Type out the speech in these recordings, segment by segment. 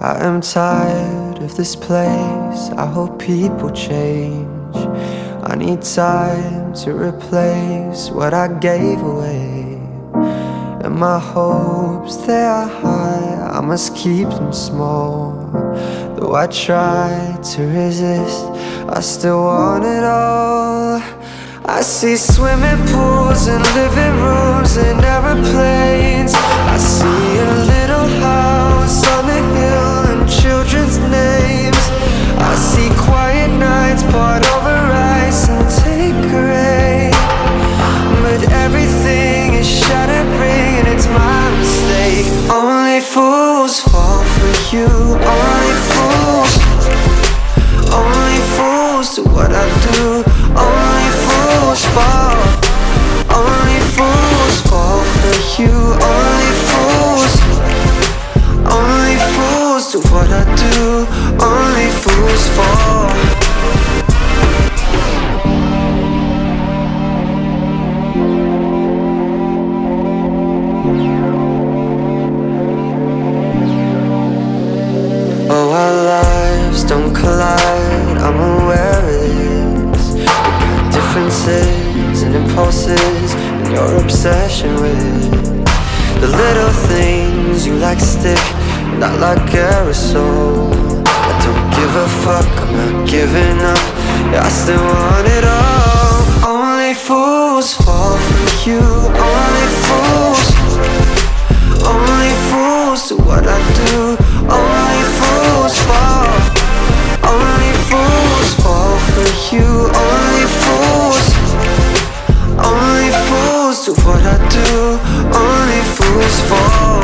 I am tired of this place, I hope people change. I need time to replace what I gave away. And my hopes, they are high, I must keep them small. Though I try to resist, I still want it all. I see swimming pools and living rooms and aeroplanes. I see a little house on the hill and children's names. I see quiet nights poured over ice and take rain. But everything is shattering and it's my mistake. Only fools fall for you, only fools. Only fools do what I do, only fools fall. Only fools fall for you, only fools. Only fools do what I do, only fools fall. Oh, our lives don't collide, I'm aware of this. We got differences and impulses and your obsession with the little things you like stick and I like aerosol. I don't give a fuck, I'm not giving up, yeah, I still want it all. Only fools fall for you, only fools. Only fools do what I do, only fools fall. Only fools fall for you, only fools. Only fools do what I do, only fools fall.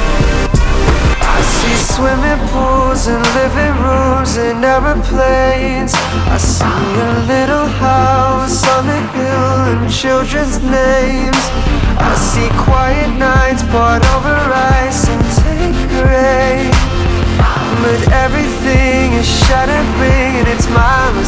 I see swimming pools and living rooms and aeroplanes. I see a little house on the hill and children's names. I see quiet nights poured over ice and take rain. But everything is shattering and it's my mistake.